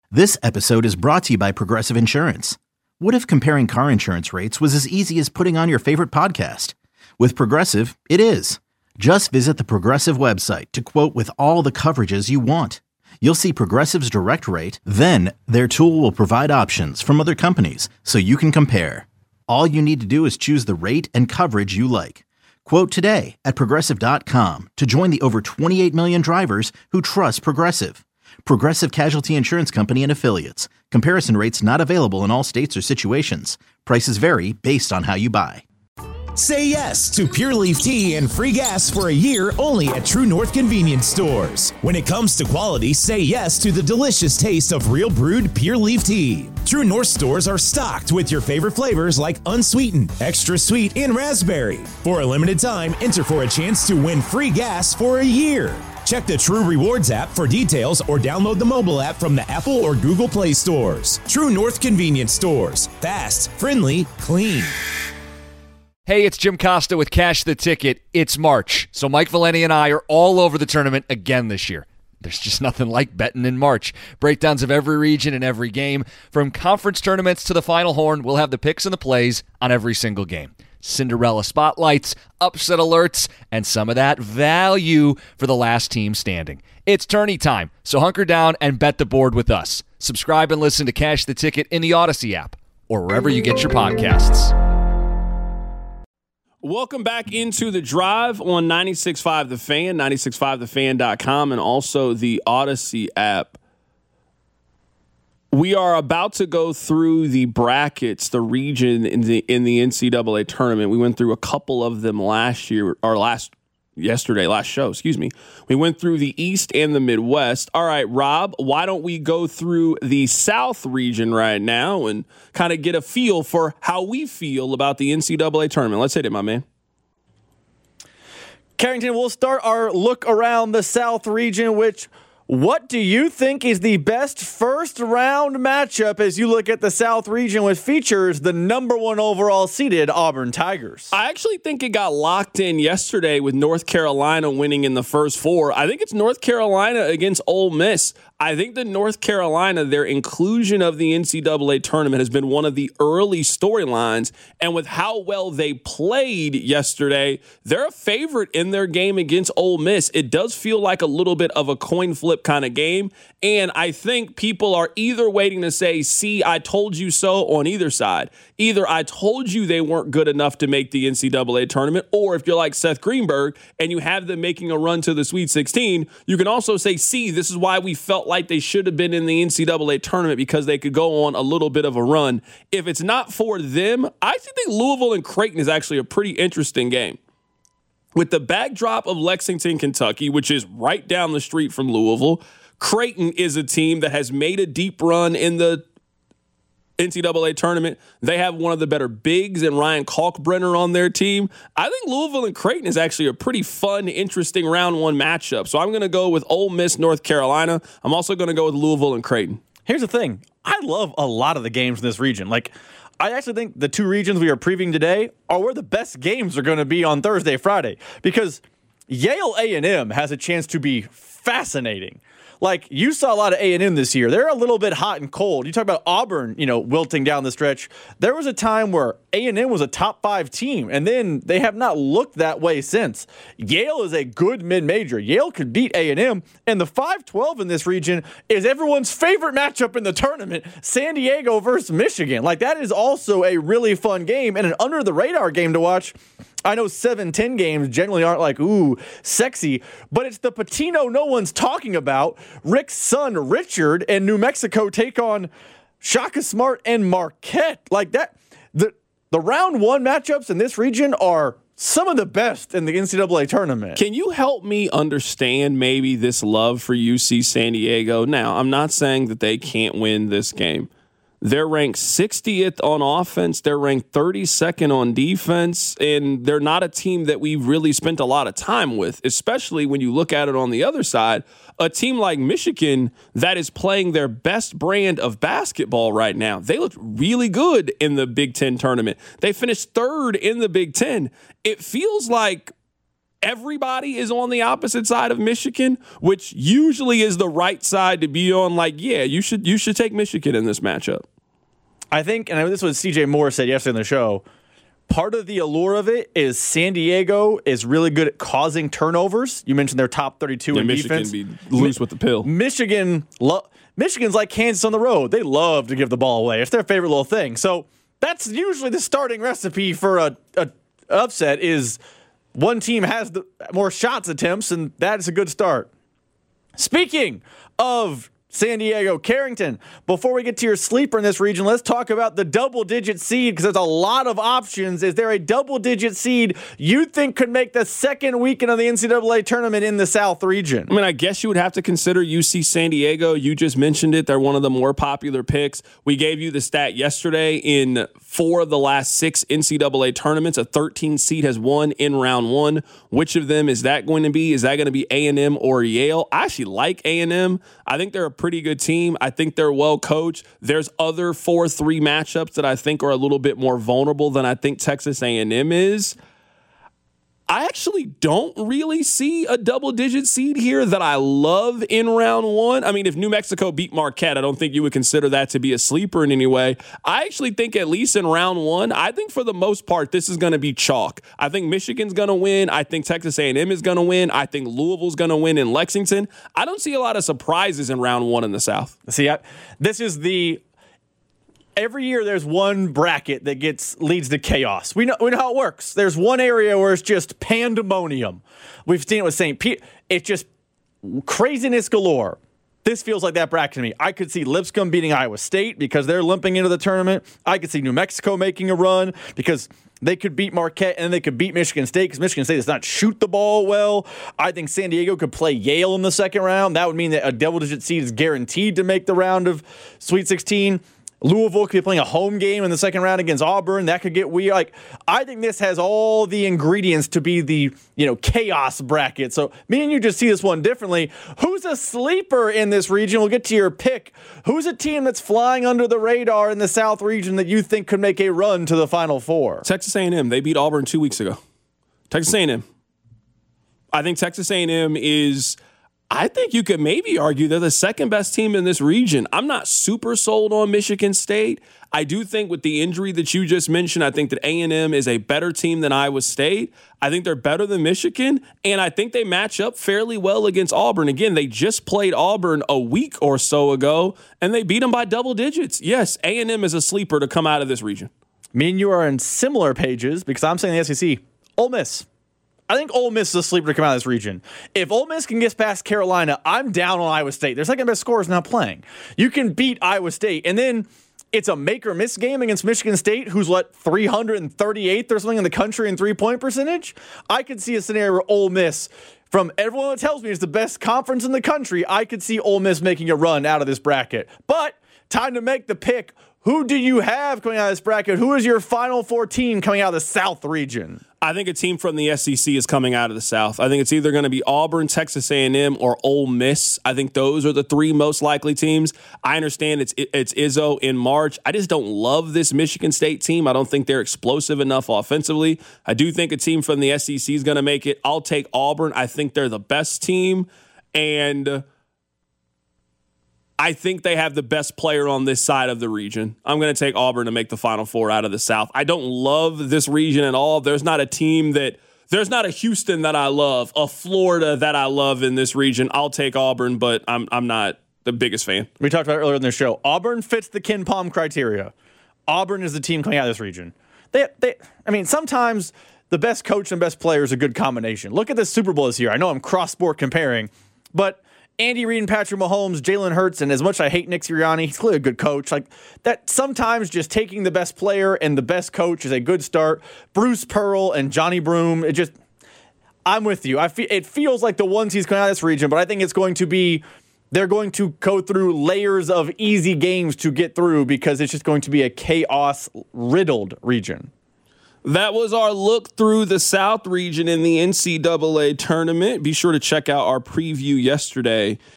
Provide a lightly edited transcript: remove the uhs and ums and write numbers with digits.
This episode is brought to you by Progressive Insurance. What if comparing car insurance rates was as easy as putting on your favorite podcast? With Progressive, it is. Just visit the Progressive website to quote with all the coverages you want. You'll see Progressive's direct rate, then their tool will provide options from other companies so you can compare. All you need to do is choose the rate and coverage you like. Quote today at Progressive.com to join the over 28 million drivers who trust Progressive. Progressive Casualty Insurance Company and Affiliates. Comparison rates not available in all states or situations. Prices vary based on how you buy. Say yes to Pure Leaf Tea and free gas for a year only at True North Convenience Stores. When it comes to quality, say yes to the delicious taste of real brewed Pure Leaf Tea. True North stores are stocked with your favorite flavors like unsweetened, extra sweet, and raspberry. For a limited time, enter for a chance to win free gas for a year. Check the True Rewards app for details or download the mobile app from the Apple or Google Play stores. True North Convenience Stores. Fast, friendly, clean. Hey, it's Jim Costa with Cash the Ticket. It's March, so Mike Valeni and I are all over the tournament again this year. There's just nothing like betting in March. Breakdowns of every region and every game. From conference tournaments to the Final Horn, we'll have the picks and the plays on every single game. Cinderella spotlights, upset alerts, and some of that value for the last team standing. It's tourney time, so hunker down and bet the board with us. Subscribe and listen to Cash the Ticket in the Odyssey app or wherever you get your podcasts. Welcome back into the drive on 96.5 The Fan, 96.5thefan.com, and also the Odyssey app. We are about to go through the brackets, the region in the NCAA tournament. We went through a couple of them last show. We went through the East and the Midwest. All right, Rob, why don't we go through the South region right now and kind of get a feel for how we feel about the NCAA tournament? Let's hit it, my man. Carrington, we'll start our look around the South region, what do you think is the best first-round matchup as you look at the South region, which features the number one overall seeded Auburn Tigers? I actually think it got locked in yesterday with North Carolina winning in the first four. I think it's North Carolina against Ole Miss. I think that North Carolina, their inclusion of the NCAA tournament has been one of the early storylines. And with how well they played yesterday, they're a favorite in their game against Ole Miss. It does feel like a little bit of a coin flip kind of game. And I think people are either waiting to say, see, I told you so on either side. Either I told you they weren't good enough to make the NCAA tournament, or if you're like Seth Greenberg and you have them making a run to the Sweet 16, you can also say, see, this is why we felt like they should have been in the NCAA tournament, because they could go on a little bit of a run. If it's not for them, I think Louisville and Creighton is actually a pretty interesting game. With the backdrop of Lexington, Kentucky, which is right down the street from Louisville, Creighton is a team that has made a deep run in the NCAA tournament. They have one of the better bigs and Ryan Kalkbrenner on their team. I think Louisville and Creighton is actually a pretty fun, interesting round one matchup. So I'm going to go with Ole Miss, North Carolina. I'm also going to go with Louisville and Creighton. Here's the thing. I love a lot of the games in this region. I actually think the two regions we are previewing today are where the best games are going to be on Thursday, Friday, because Yale A&M has a chance to be fascinating. You saw a lot of A&M this year. They're a little bit hot and cold. You talk about Auburn, wilting down the stretch. There was a time where A&M was a top 5 team, and then they have not looked that way since. Yale is a good mid-major. Yale could beat A&M, and the 5-12 in this region is everyone's favorite matchup in the tournament, San Diego versus Michigan. That is also a really fun game and an under-the-radar game to watch. I know 7-10 games generally aren't sexy, but it's the Patino no one's talking about. Rick's son, Richard, and New Mexico take on Shaka Smart and Marquette. The round one matchups in this region are some of the best in the NCAA tournament. Can you help me understand maybe this love for UC San Diego? Now, I'm not saying that they can't win this game. They're ranked 60th on offense. They're ranked 32nd on defense. And they're not a team that we've really spent a lot of time with, especially when you look at it on the other side. A team like Michigan that is playing their best brand of basketball right now. They looked really good in the Big Ten tournament. They finished third in the Big Ten. It feels like everybody is on the opposite side of Michigan, which usually is the right side to be on. Like, yeah, you should take Michigan in this matchup. I think, and this was CJ Moore said yesterday on the show, part of the allure of it is San Diego is really good at causing turnovers. You mentioned their top 32 in defense. Michigan be loose with the pill. Michigan's like Kansas on the road. They love to give the ball away. It's their favorite little thing. So that's usually the starting recipe for a upset is one team has the more shots attempts, and that is a good start. Speaking of San Diego, Carrington, before we get to your sleeper in this region, let's talk about the double-digit seed because there's a lot of options. Is there a double-digit seed you think could make the second weekend of the NCAA tournament in the South region? I mean, I guess you would have to consider UC San Diego. You just mentioned it. They're one of the more popular picks. We gave you the stat yesterday. In 4 of the last 6 NCAA tournaments, a 13 seed has won in round 1. Which of them is that going to be? Is that going to be A&M or Yale? I actually like A&M. I think they're a pretty good team. I think they're well coached. There's other 4-3 matchups that I think are a little bit more vulnerable than I think Texas A&M is. I actually don't really see a double-digit seed here that I love in round 1. I mean, if New Mexico beat Marquette, I don't think you would consider that to be a sleeper in any way. I actually think at least in round 1, I think for the most part, this is going to be chalk. I think Michigan's going to win. I think Texas A&M is going to win. I think Louisville's going to win in Lexington. I don't see a lot of surprises in round 1 in the South. See, this is the... Every year there's one bracket that leads to chaos. We know how it works. There's one area where it's just pandemonium. We've seen it with St. Pete. It's just craziness galore. This feels like that bracket to me. I could see Lipscomb beating Iowa State because they're limping into the tournament. I could see New Mexico making a run because they could beat Marquette and they could beat Michigan State because Michigan State does not shoot the ball well. I think San Diego could play Yale in the second round. That would mean that a double-digit seed is guaranteed to make the round of Sweet 16. Louisville could be playing a home game in the second round against Auburn. That could get weird. Like, I think this has all the ingredients to be the, chaos bracket. So me and you just see this one differently. Who's a sleeper in this region? We'll get to your pick. Who's a team that's flying under the radar in the South region that you think could make a run to the Final Four? Texas A&M. They beat Auburn 2 weeks ago. Texas A&M. I think Texas A&M is... I think you could maybe argue they're the second best team in this region. I'm not super sold on Michigan State. I do think with the injury that you just mentioned, I think that A&M is a better team than Iowa State. I think they're better than Michigan, and I think they match up fairly well against Auburn. Again, they just played Auburn a week or so ago, and they beat them by double digits. Yes, A&M is a sleeper to come out of this region. Me and you are on similar pages because I'm saying the SEC. Ole Miss. I think Ole Miss is a sleeper to come out of this region. If Ole Miss can get past Carolina, I'm down on Iowa State. Their second best scorer is not playing. You can beat Iowa State, and then it's a make or miss game against Michigan State, who's 338th or something in the country in 3-point percentage. I could see a scenario where Ole Miss, from everyone that tells me it's the best conference in the country, I could see Ole Miss making a run out of this bracket. But time to make the pick. Who do you have coming out of this bracket? Who is your Final Four team coming out of the South region? I think a team from the SEC is coming out of the South. I think it's either going to be Auburn, Texas A&M, or Ole Miss. I think those are the 3 most likely teams. I understand it's Izzo in March. I just don't love this Michigan State team. I don't think they're explosive enough offensively. I do think a team from the SEC is going to make it. I'll take Auburn. I think they're the best team, and I think they have the best player on this side of the region. I'm going to take Auburn to make the Final Four out of the South. I don't love this region at all. There's not a Houston that I love, a Florida that I love in this region. I'll take Auburn, but I'm not the biggest fan. We talked about it earlier in the show. Auburn fits the Ken Pom criteria. Auburn is the team coming out of this region. Sometimes the best coach and best player is a good combination. Look at the Super Bowl this year. I know I'm cross-sport comparing, but Andy Reid and Patrick Mahomes, Jalen Hurts, and as much as I hate Nick Sirianni, he's clearly a good coach. Like that, sometimes just taking the best player and the best coach is a good start. Bruce Pearl and Johnny Broom, I'm with you. It feels like the onesies coming out of this region, but I think they're going to go through layers of easy games to get through because it's just going to be a chaos-riddled region. That was our look through the South region in the NCAA tournament. Be sure to check out our preview yesterday